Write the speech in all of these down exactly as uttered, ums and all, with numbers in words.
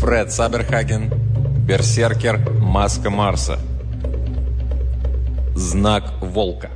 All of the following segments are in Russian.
Фред Саберхаген. Берсеркер. Маска Марса. Знак волка.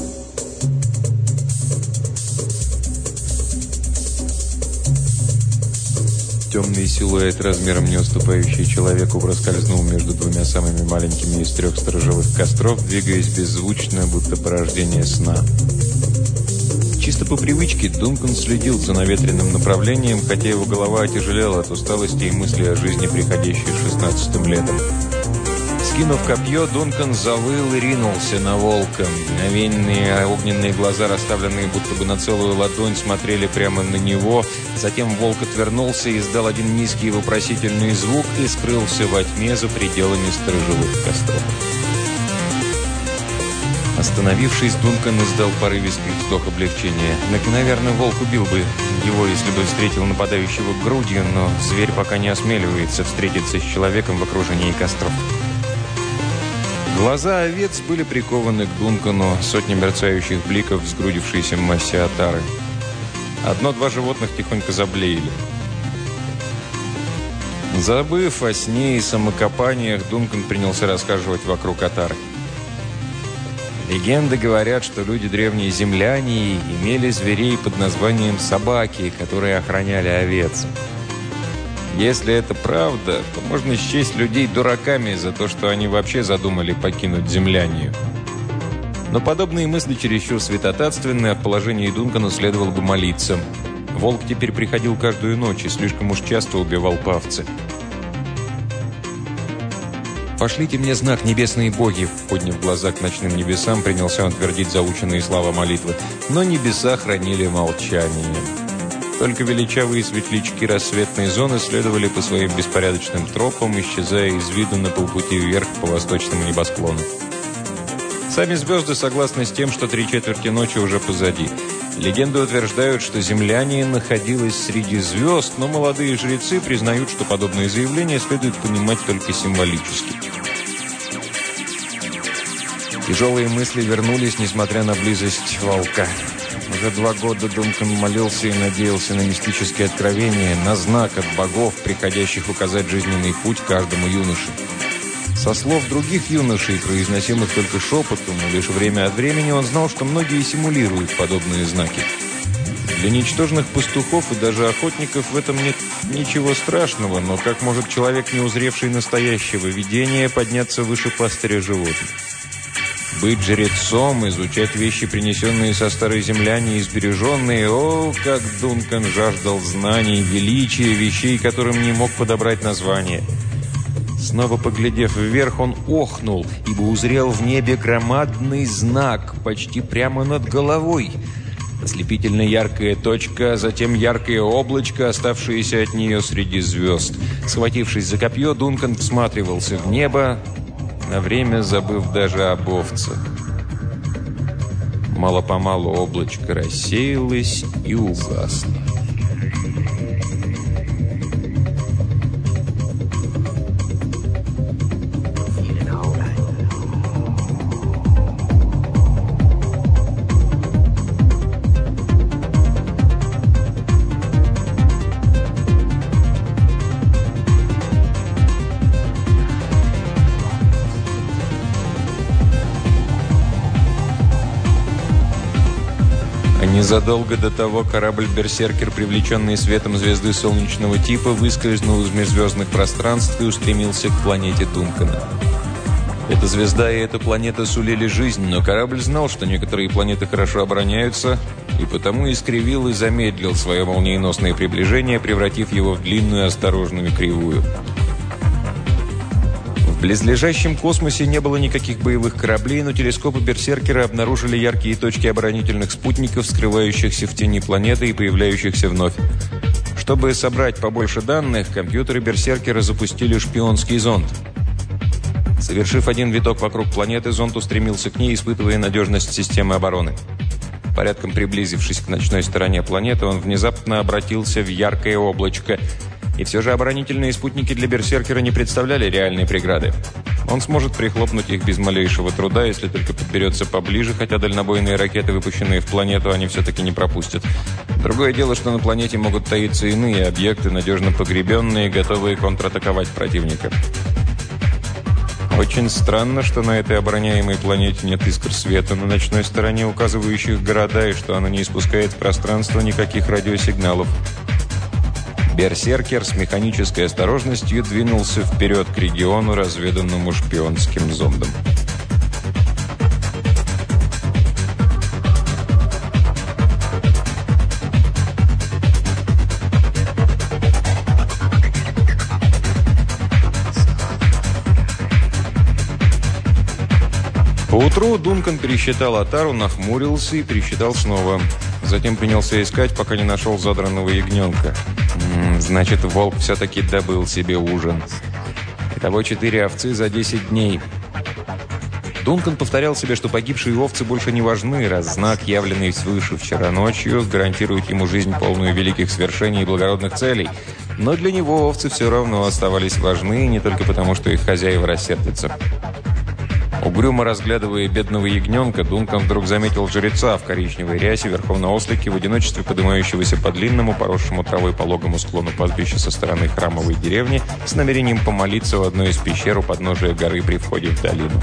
Темный силуэт, размером не уступающий человеку, проскользнул между двумя самыми маленькими из трех сторожевых костров, двигаясь беззвучно, будто порождение сна. Чисто по привычке Дункан следил за наветренным направлением, хотя его голова отяжелела от усталости и мысли о жизни, приходящей шестнадцатым летом. Скинув копье, Дункан завыл и ринулся на волка. Мгновенные огненные глаза, расставленные будто бы на целую ладонь, смотрели прямо на него. Затем волк отвернулся, издал один низкий вопросительный звук и скрылся во тьме за пределами сторожевых костров. Остановившись, Дункан издал порывистый вздох облегчения. Наверное, волк убил бы его, если бы встретил нападающего грудью, но зверь пока не осмеливается встретиться с человеком в окружении костров. Глаза овец были прикованы к Дункану, сотни мерцающих бликов в сгрудившейся массе отары. Одно-два животных тихонько заблеяли. Забыв о сне и самокопаниях, Дункан принялся расхаживать вокруг отары. Легенды говорят, что люди древние земляне имели зверей под названием собаки, которые охраняли овец. Если это правда, то можно счесть людей дураками за то, что они вообще задумали покинуть землянию. Но подобные мысли чересчур святотатственны, а в положении Дункана следовало бы молиться. Волк теперь приходил каждую ночь и слишком уж часто убивал павцы. «Пошлите мне знак, небесные боги!» Подняв глаза к ночным небесам, принялся он твердить заученные слова молитвы. Но небеса хранили молчание. Только величавые светлячки рассветной зоны следовали по своим беспорядочным тропам, исчезая из виду на полпути вверх по восточному небосклону. Сами звезды согласны с тем, что три четверти ночи уже позади. Легенды утверждают, что земляне находилось среди звезд, но молодые жрецы признают, что подобные заявления следует понимать только символически. Тяжелые мысли вернулись, несмотря на близость волка. Уже два года Дункан молился и надеялся на мистические откровения, на знак от богов, приходящих указать жизненный путь каждому юноше. Со слов других юношей, произносимых только шепотом, лишь время от времени, он знал, что многие симулируют подобные знаки. Для ничтожных пастухов и даже охотников в этом нет ничего страшного, но как может человек, не узревший настоящего видения, подняться выше пастыря животных? Быть жрецом, изучать вещи, принесенные со старой земляне и сбереженные. О, как Дункан жаждал знаний, величия, вещей, которым не мог подобрать название. Снова поглядев вверх, он охнул, ибо узрел в небе громадный знак, почти прямо над головой. Ослепительно яркая точка, а затем яркое облачко, оставшееся от нее среди звезд. Схватившись за копье, Дункан всматривался в небо, на время забыв даже об овцах. Мало-помалу облачко рассеялось и угасло. Незадолго до того корабль «Берсеркер», привлеченный светом звезды солнечного типа, выскользнул из межзвездных пространств и устремился к планете Дункана. Эта звезда и эта планета сулили жизнь, но корабль знал, что некоторые планеты хорошо обороняются, и потому искривил и замедлил свое молниеносное приближение, превратив его в длинную осторожную кривую. В близлежащем космосе не было никаких боевых кораблей, но телескопы «Берсеркера» обнаружили яркие точки оборонительных спутников, скрывающихся в тени планеты и появляющихся вновь. Чтобы собрать побольше данных, компьютеры «Берсеркера» запустили шпионский зонд. Совершив один виток вокруг планеты, зонд устремился к ней, испытывая надежность системы обороны. Порядком приблизившись к ночной стороне планеты, он внезапно обратился в яркое облачко. И все же оборонительные спутники для «Берсеркера» не представляли реальной преграды. Он сможет прихлопнуть их без малейшего труда, если только подберется поближе, хотя дальнобойные ракеты, выпущенные в планету, они все-таки не пропустят. Другое дело, что на планете могут таиться иные объекты, надежно погребенные, готовые контратаковать противника. Очень странно, что на этой обороняемой планете нет искр света на ночной стороне, указывающих города, и что она не испускает в пространство никаких радиосигналов. Берсеркер с механической осторожностью двинулся вперед к региону, разведанному шпионским зондом. Поутру Дункан пересчитал отару, нахмурился и пересчитал снова. Затем принялся искать, пока не нашел задранного ягненка. М-м, значит, волк все-таки добыл себе ужин. Итого четыре овцы за десять дней. Дункан повторял себе, что погибшие овцы больше не важны, раз знак, явленный свыше вчера ночью, гарантирует ему жизнь, полную великих свершений и благородных целей. Но для него овцы все равно оставались важны, не только потому, что их хозяева рассердятся. Угрюмо разглядывая бедного ягненка, Дункан вдруг заметил жреца в коричневой рясе верхом на ослике, в одиночестве поднимающегося по длинному, поросшему травой пологому склону пастбища со стороны храмовой деревни, с намерением помолиться в одной из пещер у подножия горы при входе в долину.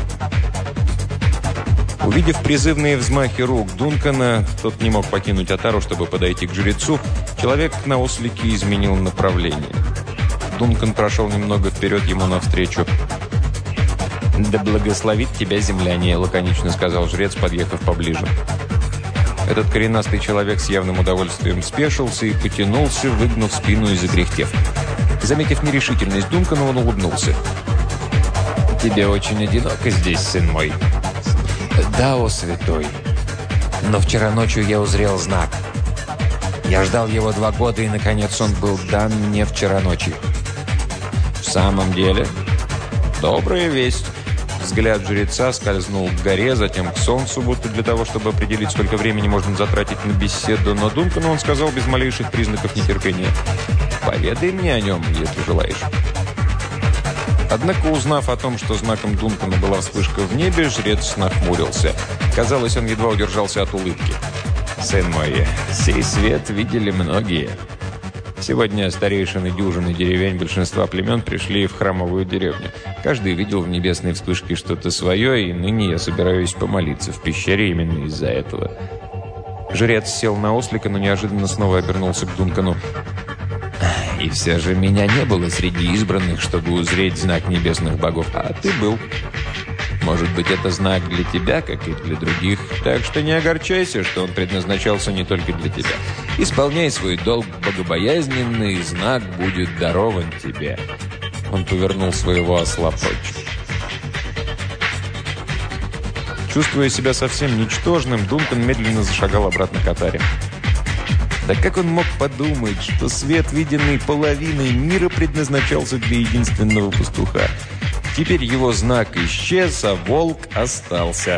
Увидев призывные взмахи рук Дункана, тот не мог покинуть отару, чтобы подойти к жрецу, человек на ослике изменил направление. Дункан прошел немного вперед ему навстречу. «Да благословит тебя земляне», — лаконично сказал жрец, подъехав поближе. Этот коренастый человек с явным удовольствием спешился и потянулся, выгнув спину и закряхтев. Заметив нерешительность Дункана, он улыбнулся. «Тебе очень одиноко здесь, сын мой». «Да, о святой. Но вчера ночью я узрел знак. Я ждал его два года, и, наконец, он был дан мне вчера ночью». «В самом деле? Добрая весть». Взгляд жреца скользнул к горе, затем к солнцу, будто для того, чтобы определить, сколько времени можно затратить на беседу. Но Дункану он сказал без малейших признаков нетерпения. «Поведай мне о нем, если желаешь». Однако, узнав о том, что знаком Дункана была вспышка в небе, жрец нахмурился. Казалось, он едва удержался от улыбки. «Сын мой, сей свет видели многие. Сегодня старейшины дюжины деревень большинства племен пришли в храмовую деревню. Каждый видел в небесной вспышке что-то свое, и ныне я собираюсь помолиться в пещере именно из-за этого». Жрец сел на ослика, но неожиданно снова обернулся к Дункану. «И все же меня не было среди избранных, чтобы узреть знак небесных богов, а ты был. Может быть, это знак для тебя, как и для других, так что не огорчайся, что он предназначался не только для тебя. Исполняй свой долг богобоязненно, и знак будет дарован тебе». Он повернул своего осла прочь. Чувствуя себя совсем ничтожным, Дункан медленно зашагал обратно к отаре. Да как он мог подумать, что свет, виденный половиной мира, предназначался для единственного пастуха? Теперь его знак исчез, а волк остался.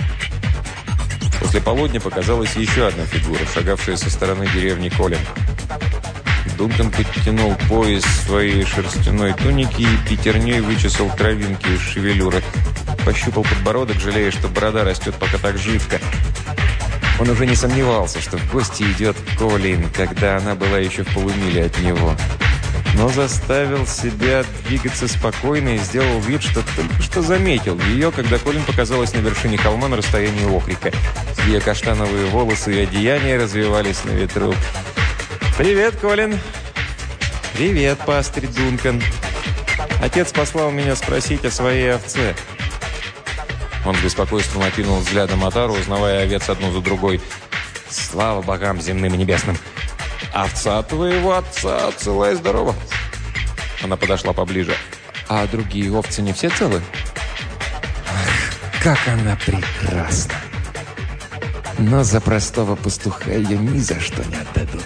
После полудня показалась еще одна фигура, шагавшая со стороны деревни Колин. Дункан подтянул пояс своей шерстяной туники и пятерней вычесал травинки из шевелюры. Пощупал подбородок, жалея, что борода растет пока так живко. Он уже не сомневался, что в гости идет Колин, когда она была еще в полумиле от него. Но заставил себя двигаться спокойно и сделал вид, что только что заметил ее, когда Колин показалась на вершине холма на расстоянии окрика. Ее каштановые волосы и одеяния развивались на ветру. «Привет, Колин!» «Привет, пастырь Дункан!» «Отец послал меня спросить о своей овце». Он с беспокойством окинул взглядом отару, узнавая овец одну за другой. «Слава богам земным и небесным! Овца твоего отца целая и здорова!» Она подошла поближе. «А другие овцы не все целы?» «Ах, как она прекрасна! Но за простого пастуха ее ни за что не отдадут!»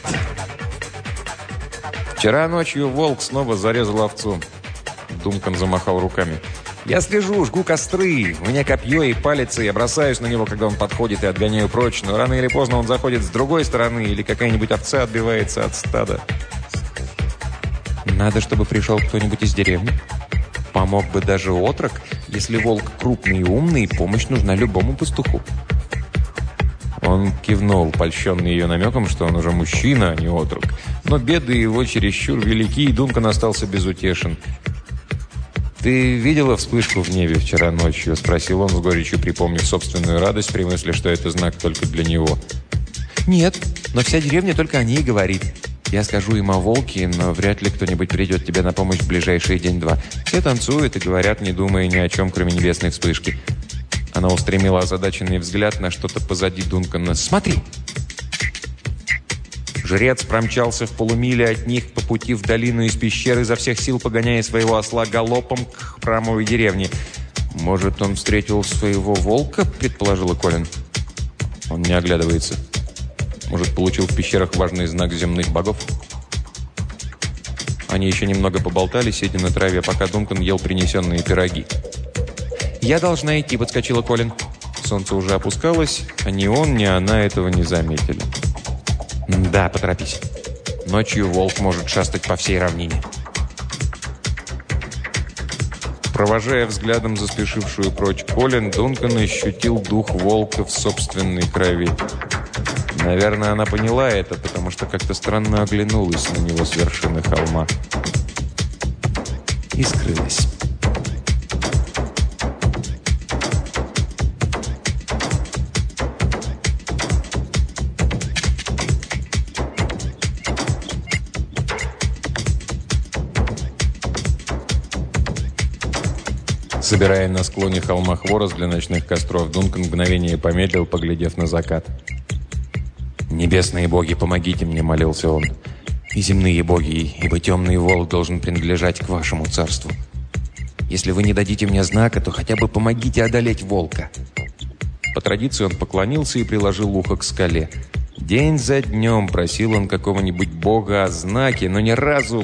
Вчера ночью волк снова зарезал овцу. Дункан замахал руками. «Я слежу, жгу костры. У меня копье и палец, и я бросаюсь на него, когда он подходит, и отгоняю прочь. Но рано или поздно он заходит с другой стороны, или какая-нибудь овца отбивается от стада». «Надо, чтобы пришел кто-нибудь из деревни. Помог бы даже отрок». Если волк крупный и умный, помощь нужна любому пастуху». Он кивнул, польщенный ее намеком, что он уже мужчина, а не отрок. Но беды его чересчур велики, и Дункан остался безутешен. «Ты видела вспышку в небе вчера ночью?» – спросил он с горечью, припомнив собственную радость при мысли, что это знак только для него. «Нет, но вся деревня только о ней говорит. Я скажу им о волке, но вряд ли кто-нибудь придет тебе на помощь в ближайшие день-два. Все танцуют и говорят, не думая ни о чем, кроме небесной вспышки». Она устремила озадаченный взгляд на что-то позади Дункана. «Смотри!» Жрец промчался в полумиле от них по пути в долину из пещеры, изо всех сил погоняя своего осла галопом к храмовой деревне. «Может, он встретил своего волка?» – предположила Колин. Он не оглядывается. Может, получил в пещерах важный знак земных богов? Они еще немного поболтали, сидя на траве, пока Дункан ел принесенные пироги. «Я должна идти», – подскочила Колин. Солнце уже опускалось, а ни он, ни она этого не заметили. «Да, поторопись. Ночью волк может шастать по всей равнине». Провожая взглядом заспешившую прочь Колин, Дункан ощутил дух волка в собственной крови. Наверное, она поняла это, потому что как-то странно оглянулась на него с вершины холма. И скрылась. Собирая на склоне холма хворост для ночных костров, Дункан мгновение помедлил, поглядев на закат. «Небесные боги, помогите мне», — молился он. «И земные боги, ибо темный волк должен принадлежать к вашему царству. Если вы не дадите мне знака, то хотя бы помогите одолеть волка». По традиции он поклонился и приложил ухо к скале. День за днем просил он какого-нибудь бога о знаке, но ни разу...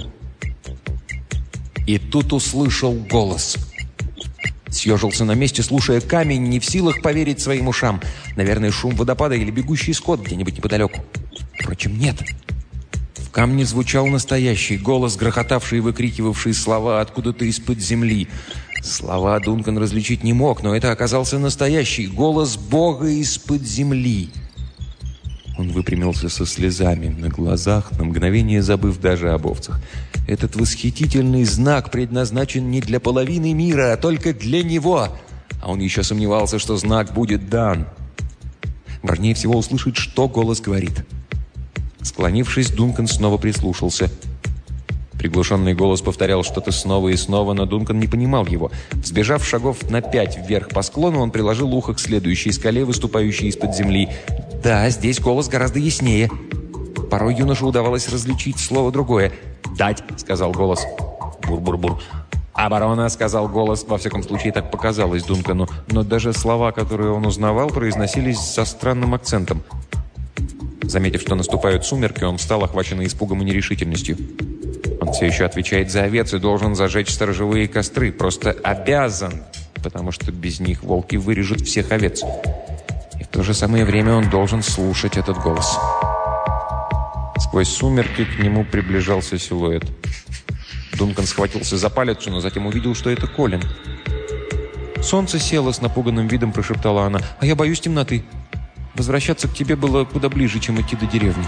И тут услышал голос. Съежился на месте, слушая камень, не в силах поверить своим ушам. Наверное, шум водопада или бегущий скот где-нибудь неподалеку. Впрочем, нет. В камне звучал настоящий голос, грохотавший и выкрикивавший слова откуда-то из-под земли. Слова Дункан различить не мог, но это оказался настоящий голос Бога из-под земли. Он выпрямился со слезами на глазах, на мгновение забыв даже об овцах. Этот восхитительный знак предназначен не для половины мира, а только для него. А он еще сомневался, что знак будет дан. Важнее всего услышать, что голос говорит. Склонившись, Дункан снова прислушался. Приглушенный голос повторял что-то снова и снова, но Дункан не понимал его. Взбежав шагов на пять вверх по склону, он приложил ухо к следующей скале, выступающей из-под земли. Да, здесь голос гораздо яснее. Порой юноше удавалось различить слово другое. «Дать», — сказал голос. «Бур-бур-бур». «Оборона», — сказал голос. Во всяком случае, так показалось Дункану. Но даже слова, которые он узнавал, произносились со странным акцентом. Заметив, что наступают сумерки, он встал, охваченный испугом и нерешительностью. Он все еще отвечает за овец и должен зажечь сторожевые костры. Просто обязан, потому что без них волки вырежут всех овец. И в то же самое время он должен слушать этот голос. Сквозь сумерки к нему приближался силуэт. Дункан схватился за палец, но затем увидел, что это Колин. «Солнце село», — с напуганным видом прошептала она. «А я боюсь темноты. Возвращаться к тебе было куда ближе, чем идти до деревни».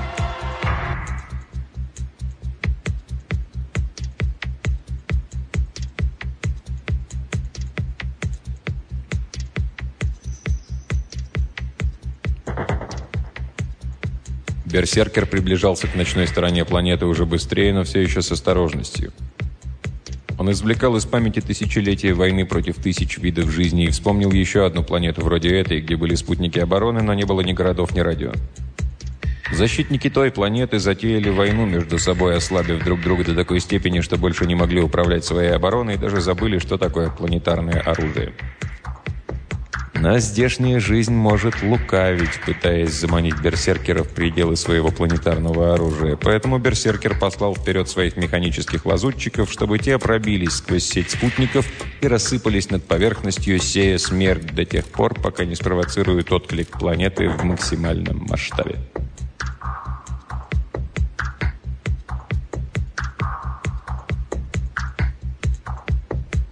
Берсеркер приближался к ночной стороне планеты уже быстрее, но все еще с осторожностью. Он извлекал из памяти тысячелетия войны против тысяч видов жизни и вспомнил еще одну планету вроде этой, где были спутники обороны, но не было ни городов, ни радио. Защитники той планеты затеяли войну между собой, ослабив друг друга до такой степени, что больше не могли управлять своей обороной и даже забыли, что такое планетарное оружие. Но здешняя жизнь может лукавить, пытаясь заманить берсеркера в пределы своего планетарного оружия. Поэтому берсеркер послал вперед своих механических лазутчиков, чтобы те пробились сквозь сеть спутников и рассыпались над поверхностью, сея смерть до тех пор, пока не спровоцируют отклик планеты в максимальном масштабе.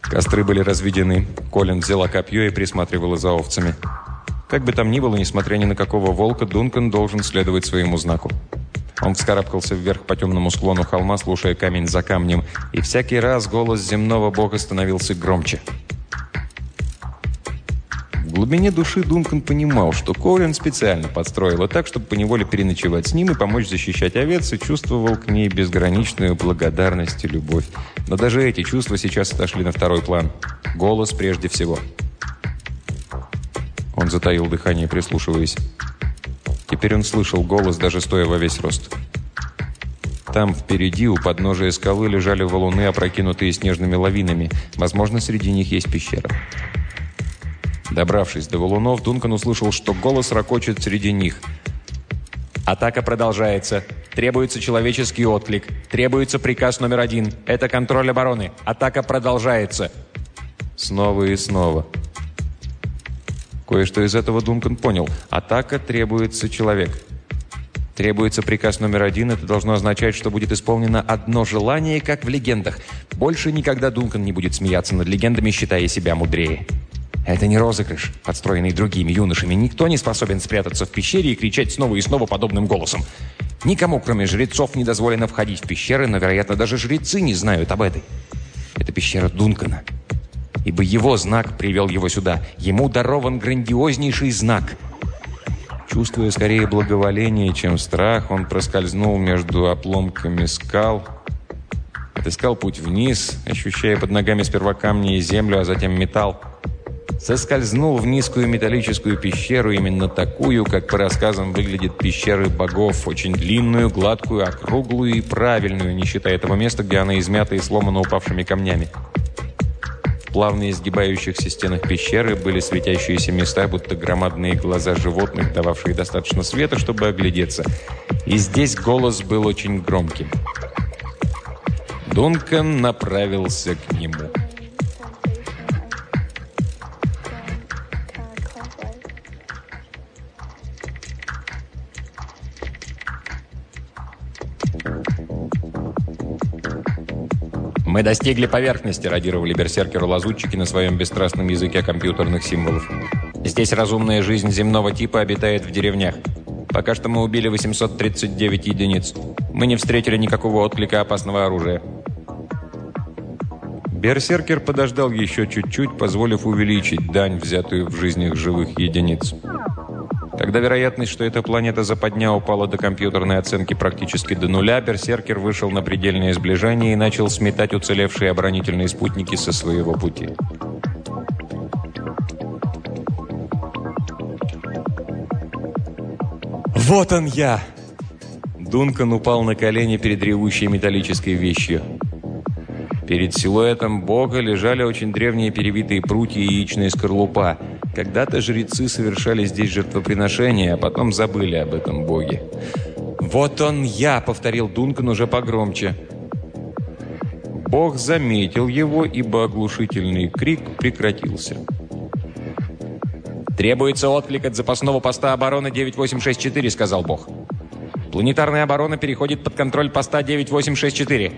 Костры были разведены. Колин взяла копье и присматривала за овцами. Как бы там ни было, несмотря ни на какого волка, Дункан должен следовать своему знаку. Он вскарабкался вверх по темному склону холма, слушая камень за камнем, и всякий раз голос земного бога становился громче. В глубине души Дункан понимал, что Колин специально подстроила так, чтобы поневоле переночевать с ним и помочь защищать овец, и чувствовал к ней безграничную благодарность и любовь. Но даже эти чувства сейчас отошли на второй план. Голос прежде всего. Он затаил дыхание, прислушиваясь. Теперь он слышал голос, даже стоя во весь рост. Там, впереди, у подножия скалы, лежали валуны, опрокинутые снежными лавинами. Возможно, среди них есть пещера. Добравшись до валунов, Дункан услышал, что голос ракочет среди них. «Атака продолжается. Требуется человеческий отклик. Требуется приказ номер один. Это контроль обороны. Атака продолжается». Снова и снова. Кое-что из этого Дункан понял. Атака требуется человек. Требуется приказ номер один. Это должно означать, что будет исполнено одно желание, как в легендах. Больше никогда Дункан не будет смеяться над легендами, считая себя мудрее. Это не розыгрыш, подстроенный другими юношами. Никто не способен спрятаться в пещере и кричать снова и снова подобным голосом. Никому, кроме жрецов, не дозволено входить в пещеры, но, вероятно, даже жрецы не знают об этой. Это пещера Дункана. Ибо его знак привел его сюда. Ему дарован грандиознейший знак. Чувствуя скорее благоволение, чем страх, он проскользнул между обломками скал, отыскал путь вниз, ощущая под ногами сперва камни и землю, а затем металл. Соскользнул в низкую металлическую пещеру, именно такую, как по рассказам выглядят пещеры богов, очень длинную, гладкую, округлую и правильную, не считая этого места, где она измята и сломана упавшими камнями. В плавно изгибающихся стенах пещеры были светящиеся места, будто громадные глаза животных, дававшие достаточно света, чтобы оглядеться. И здесь голос был очень громким. Дункан направился к нему. «Мы достигли поверхности», — радировали берсеркеры-лазутчики на своем бесстрастном языке компьютерных символов. «Здесь разумная жизнь земного типа обитает в деревнях. Пока что мы убили восемьсот тридцать девять единиц. Мы не встретили никакого отклика опасного оружия». Берсеркер подождал еще чуть-чуть, позволив увеличить дань, взятую в жизнях живых единиц. Когда вероятность, что эта планета западня, упала до компьютерной оценки практически до нуля, Берсеркер вышел на предельное сближение и начал сметать уцелевшие оборонительные спутники со своего пути. «Вот он я!» Дункан упал на колени перед ревущей металлической вещью. Перед силуэтом бога лежали очень древние перевитые прутья и яичная скорлупа. Когда-то жрецы совершали здесь жертвоприношения, а потом забыли об этом боге. «Вот он я!» — повторил Дункан уже погромче. Бог заметил его, ибо оглушительный крик прекратился. «Требуется отклик от запасного поста обороны девять восемь шесть четыре», — сказал Бог. «Планетарная оборона переходит под контроль поста девять восемь шесть четыре».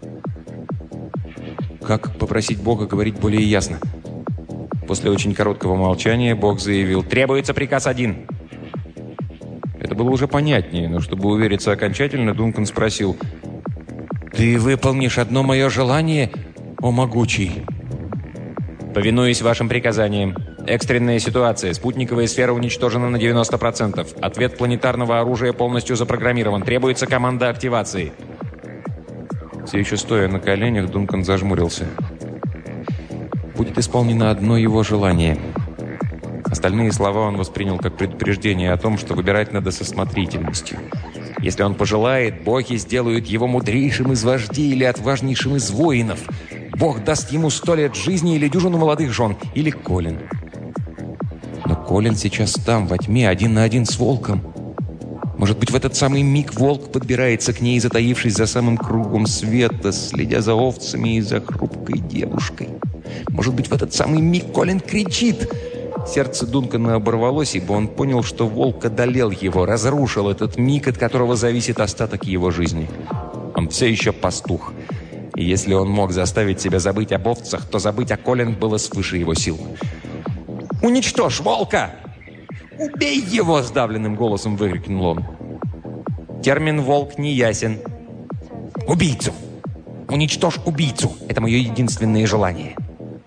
Как попросить Бога говорить более ясно? После очень короткого молчания Бог заявил: «Требуется приказ один». Это было уже понятнее, но чтобы увериться окончательно, Дункан спросил: «Ты выполнишь одно мое желание, о могучий?» «Повинуюсь вашим приказаниям. Экстренная ситуация. Спутниковая сфера уничтожена на девяносто процентов. Ответ планетарного оружия полностью запрограммирован. Требуется команда активации». Все еще стоя на коленях, Дункан зажмурился. Будет исполнено одно его желание. Остальные слова он воспринял как предупреждение о том, что выбирать надо со смотрительностью. Если он пожелает, боги сделают его мудрейшим из вождей или отважнейшим из воинов. Бог даст ему сто лет жизни или дюжину молодых жен, или Колин. Но Колин сейчас там, во тьме, один на один с волком. Может быть, в этот самый миг волк подбирается к ней, затаившись за самым кругом света, следя за овцами и за хрупкой девушкой. Может быть, в этот самый миг Колин кричит. Сердце Дункана оборвалось, ибо он понял, что волк одолел его, разрушил этот миг, от которого зависит остаток его жизни. Он все еще пастух. И если он мог заставить себя забыть об овцах, то забыть о Колин было свыше его сил. «Уничтожь волка! Убей его!» – сдавленным голосом выкрикнул он. Термин «волк» не ясен. «Убийцу! Уничтожь убийцу! Это мое единственное желание!»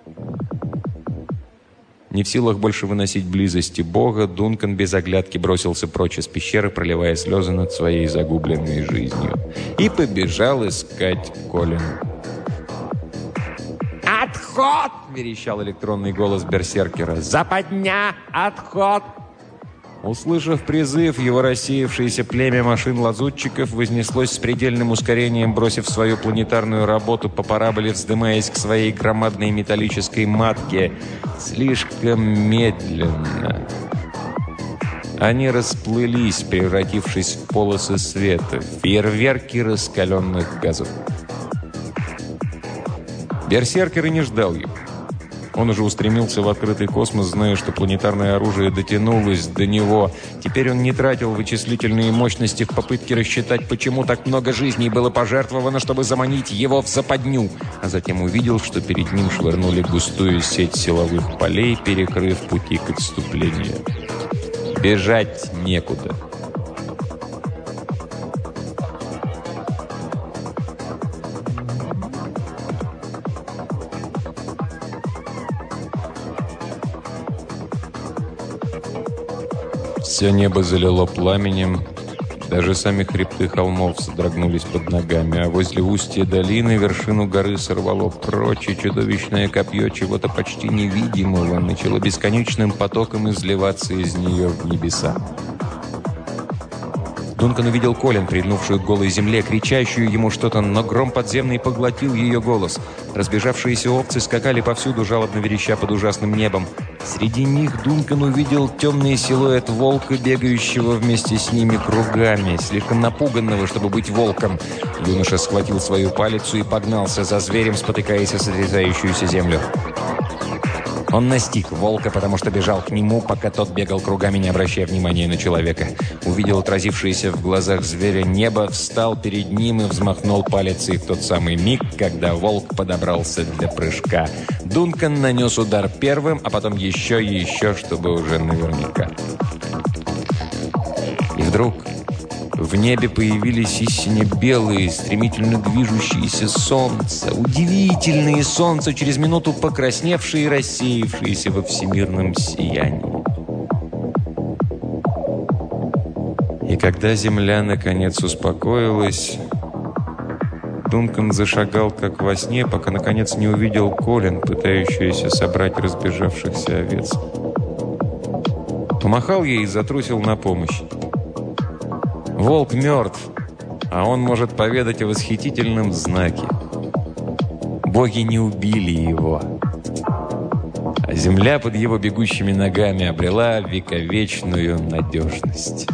Не в силах больше выносить близости Бога, Дункан без оглядки бросился прочь из пещеры, проливая слезы над своей загубленной жизнью. И побежал искать Колин. «Отход!» – верещал электронный голос берсеркера. «Западня! Отход!» Услышав призыв, его рассеявшееся племя машин-лазутчиков вознеслось с предельным ускорением, бросив свою планетарную работу по параболе, вздымаясь к своей громадной металлической матке. Слишком медленно. Они расплылись, превратившись в полосы света, в фейерверки раскаленных газов. Берсеркер и не ждал его. Он уже устремился в открытый космос, зная, что планетарное оружие дотянулось до него. Теперь он не тратил вычислительные мощности в попытке рассчитать, почему так много жизней было пожертвовано, чтобы заманить его в западню. А затем увидел, что перед ним швырнули густую сеть силовых полей, перекрыв пути к отступлению. Бежать некуда. Все небо залило пламенем, даже сами хребты холмов содрогнулись под ногами, а возле устья долины вершину горы сорвало прочь, и чудовищное копье чего-то почти невидимого начало бесконечным потоком изливаться из нее в небеса. Дункан увидел Колин, прильнувшую к голой земле, кричащую ему что-то, но гром подземный поглотил ее голос. Разбежавшиеся овцы скакали повсюду, жалобно вереща под ужасным небом. Среди них Дункан увидел темный силуэт волка, бегающего вместе с ними кругами, слишком напуганного, чтобы быть волком. Юноша схватил свою палицу и погнался за зверем, спотыкаясь о сотрясающуюся землю. Он настиг волка, потому что бежал к нему, пока тот бегал кругами, не обращая внимания на человека. Увидел отразившееся в глазах зверя небо, встал перед ним и взмахнул палицей в тот самый миг, когда волк подобрался для прыжка. Дункан нанес удар первым, а потом еще и еще, чтобы уже наверняка. И вдруг в небе появились истинно белые, стремительно движущиеся солнца, удивительные солнца, через минуту покрасневшие и рассеявшиеся во всемирном сиянии. И когда земля наконец успокоилась, Дункан зашагал, как во сне, пока наконец не увидел Колин, пытающуюся собрать разбежавшихся овец. Помахал ей и затрусил на помощь. Волк мертв, а он может поведать о восхитительном знаке. Боги не убили его, а земля под его бегущими ногами обрела вековечную надежность.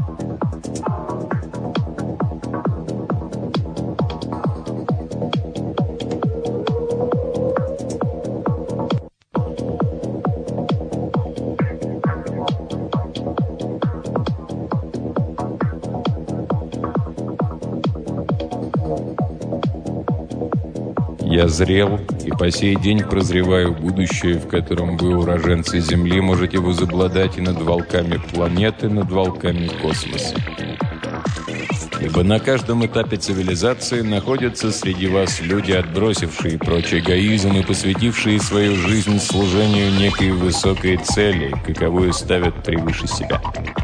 Я зрел и по сей день прозреваю будущее, в котором вы, уроженцы Земли, можете возобладать и над волками планеты, над волками космоса. Ибо на каждом этапе цивилизации находятся среди вас люди, отбросившие прочь эгоизм и посвятившие свою жизнь служению некой высокой цели, каковую ставят превыше себя.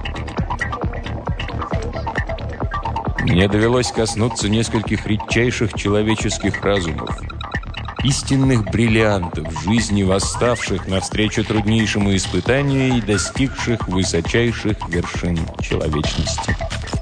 Мне довелось коснуться нескольких редчайших человеческих разумов, истинных бриллиантов, жизни восставших навстречу труднейшему испытанию и достигших высочайших вершин человечности.